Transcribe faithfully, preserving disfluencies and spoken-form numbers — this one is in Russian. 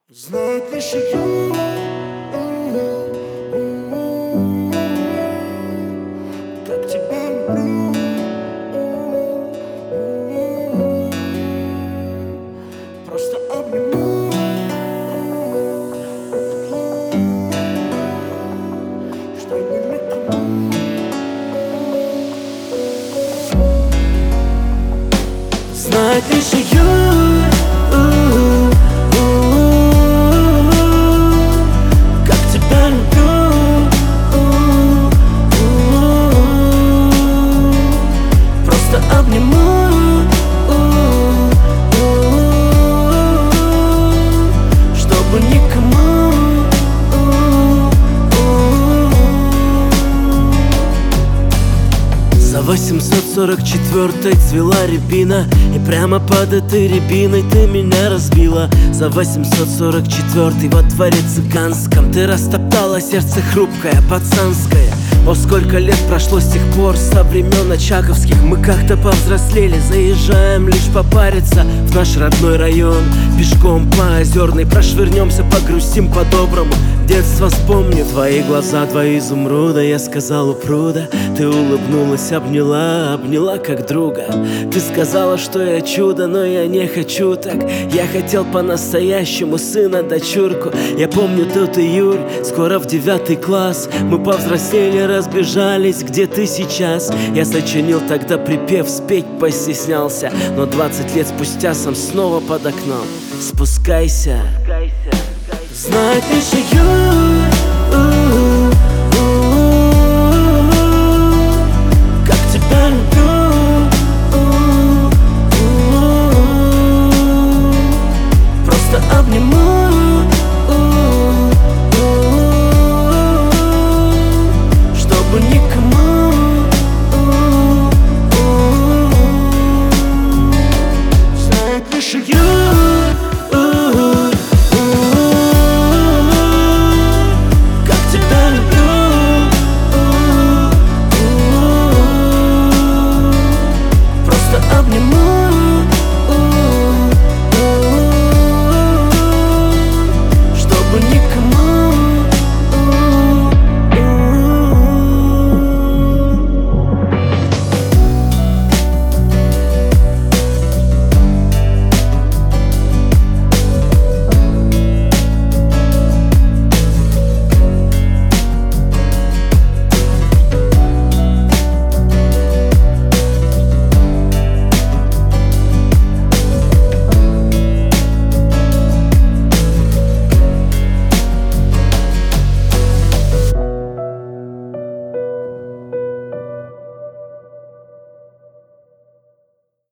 Знает лишь ее, как тебя люблю. Просто обниму, чтобы никому. Знает лишь ее, чтобы никому. За восемьсот сорок четвёртой цвела рябина, и прямо под этой рябиной ты меня разбила. За восемьсот сорок четвёртый во дворе цыганском ты растоптала сердце хрупкое, пацанское. О, сколько лет прошло с тех пор, со времен очаковских. Мы как-то повзрослели, заезжаем лишь попариться в наш родной район. Пешком по Озерной прошвырнемся, погрустим по-доброму. Детство вспомню, твои глаза, твои изумруда. Я сказал у пруда, ты улыбнулась, обняла, обняла как друга. Ты сказала, что я чудо, но я не хочу так. Я хотел по-настоящему сына, дочурку. Я помню тот июль, скоро в девятый класс. Мы повзрослели, разбежались, где ты сейчас. Я сочинил тогда припев, спеть постеснялся, но двадцать лет спустя сам снова под окном. Спускайся, знает лишь ее, как тебя люблю. Просто обниму,